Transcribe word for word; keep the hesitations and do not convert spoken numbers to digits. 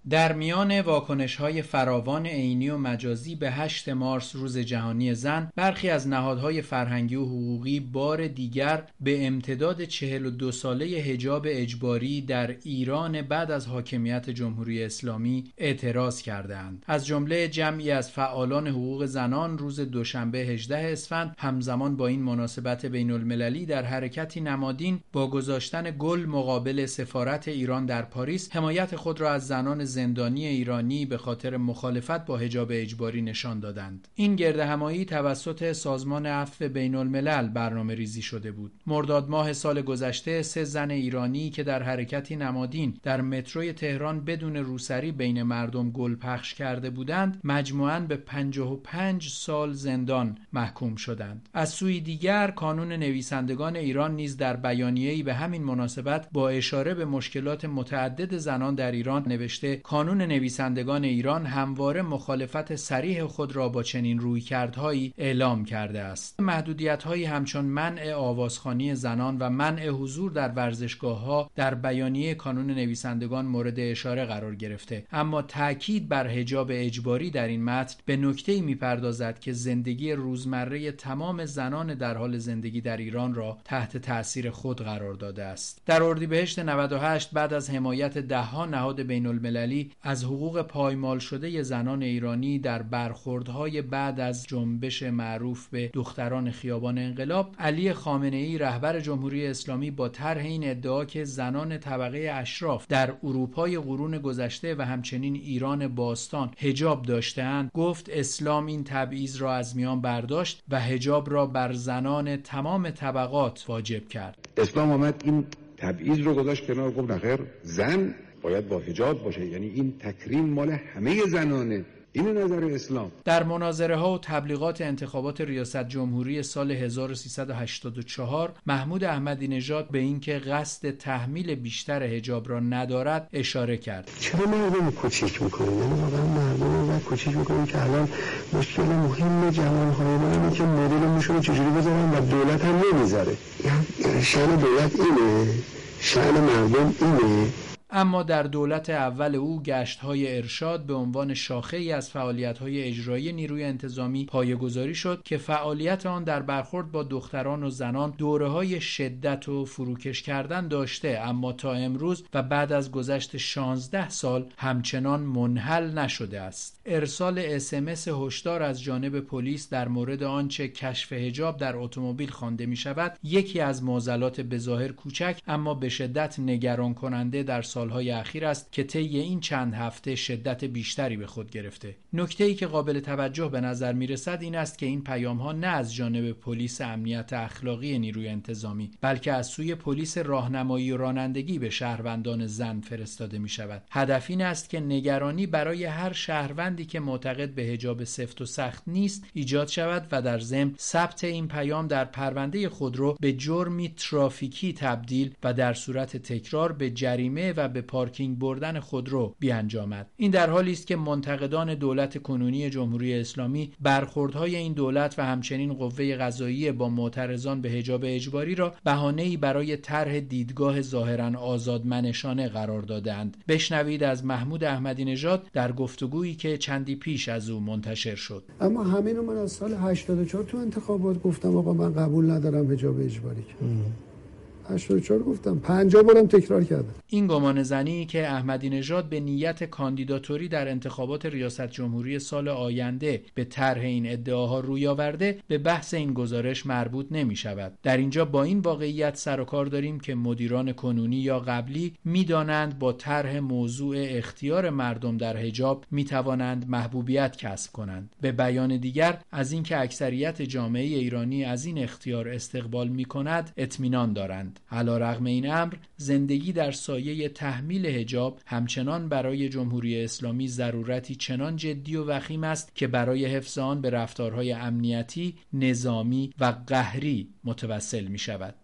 در میان واکنش‌های فراوان عینی و مجازی به هشت مارس روز جهانی زن، برخی از نهادهای فرهنگی و حقوقی بار دیگر به امتداد چهل و دو ساله حجاب اجباری در ایران بعد از حاکمیت جمهوری اسلامی اعتراض کردند. از جمله جمعی از فعالان حقوق زنان روز دوشنبه هجدهم اسفند همزمان با این مناسبت بین‌المللی در حرکتی نمادین با گذاشتن گل مقابل سفارت ایران در پاریس حمایت خود را از زنان زندانی ایرانی به خاطر مخالفت با حجاب اجباری نشان دادند. این گردهمایی توسط سازمان عفو بین‌الملل برنامه ریزی شده بود. مرداد ماه سال گذشته سه زن ایرانی که در حرکتی نمادین در متروی تهران بدون روسری بین مردم گل پخش کرده بودند، مجموعاً به پنجاه و پنج سال زندان محکوم شدند. از سوی دیگر کانون نویسندگان ایران نیز در بیانیه‌ای به همین مناسبت با اشاره به مشکلات متعدد زنان در ایران نوشته: کانون نویسندگان ایران همواره مخالفت صریح خود را با چنین رویکردهایی اعلام کرده است. محدودیت‌هایی همچون منع آوازخوانی زنان و منع حضور در ورزشگاه‌ها در بیانیه کانون نویسندگان مورد اشاره قرار گرفته، اما تأکید بر حجاب اجباری در این متن به نکته‌ای می‌پردازد که زندگی روزمره تمام زنان در حال زندگی در ایران را تحت تأثیر خود قرار داده است. در اردیبهشت نود و هشت بعد از حمایت ده‌ها نهاد بین‌المللی از حقوق پایمال شده زنان ایرانی در برخوردهای بعد از جنبش معروف به دختران خیابان انقلاب، علی خامنه‌ای رهبر جمهوری اسلامی با طرح این ادعا که زنان طبقه اشراف در اروپای قرون گذشته و همچنین ایران باستان حجاب داشته‌اند، گفت اسلام این تبعیض را از میان برداشت و حجاب را بر زنان تمام طبقات واجب کرد. اسلام آمد این تبعیض رو گذاشت کنار، گفت نخیر، زن باید با حجاب باشه، یعنی این تکریم مال همه زنانه. این نظر اسلام. در مناظره ها و تبلیغات انتخابات ریاست جمهوری سال هزار و سیصد و هشتاد و چهار محمود احمدی نژاد به اینکه قصد تحمیل بیشتر حجاب را ندارد اشاره کرد. چرا مردم کوچیک میکنیم؟ یعنی واقعا مردم رو کوچیک میکنیم که الان مشکل مهم جوانهای ما اینه که مدل موشون چجوری بذارن و دولت هم نمیذاره. یعنی شأن دولت اینه، شأن مردم اینه. اما در دولت اول او گشت‌های ارشاد به عنوان شاخه‌ای از فعالیت‌های اجرایی نیروی انتظامی پایه‌گذاری شد که فعالیت آن در برخورد با دختران و زنان دوره‌های شدت و فروکش کردن داشته، اما تا امروز و بعد از گذشت شانزده سال همچنان منحل نشده است. ارسال اس ام اس هشدار از جانب پلیس در مورد آنچه کشف حجاب در اتومبیل خوانده می‌شود، یکی از معضلات بظاهر کوچک اما به شدت نگران کننده در سالهای اخیر است که طی این چند هفته شدت بیشتری به خود گرفته. نکته‌ای که قابل توجه به نظر می‌رسد این است که این پیام‌ها نه از جانب پلیس امنیت اخلاقی نیروی انتظامی، بلکه از سوی پلیس راهنمایی و رانندگی به شهروندان زن فرستاده می‌شود. هدف این است که نگرانی برای هر شهروندی که معتقد به حجاب سفت و سخت نیست ایجاد شود و در ضمن ثبت این پیام در پرونده خودرو به جرمی ترافیکی تبدیل و در صورت تکرار به جریمه و به پارکینگ بردن خودرو بیانجامد. این در حالی است که منتقدان دولت کنونی جمهوری اسلامی برخوردهای این دولت و همچنین قوه قضاییه با معترضان به حجاب اجباری را بهانه‌ای برای طرح دیدگاه ظاهراً آزادمنشانه قرار دادند. بشنوید از محمود احمدی نژاد در گفتگویی که چندی پیش از او منتشر شد. اما همین رو من از سال هشتاد و چهار تو انتخابات گفتم آقا من قبول ندارم حجاب اجباری. هشتاد و چهار گفتم، پنجاه بارم تکرار کردم. این گمان زنی که احمدی نژاد به نیت کاندیداتوری در انتخابات ریاست جمهوری سال آینده به طرح این ادعاها روی آورده به بحث این گزارش مربوط نمی شود. در اینجا با این واقعیت سر و کار داریم که مدیران کنونی یا قبلی می دانند با طرح موضوع اختیار مردم در حجاب می توانند محبوبیت کسب کنند. به بیان دیگر از اینکه اکثریت جامعه ایرانی از این اختیار استقبال می کند اطمینان دارند. علیرغم این امر زندگی در سایه تحمیل حجاب همچنان برای جمهوری اسلامی ضرورتی چنان جدی و وخیم است که برای حفظ آن به رفتارهای امنیتی، نظامی و قهری متوسل می شود.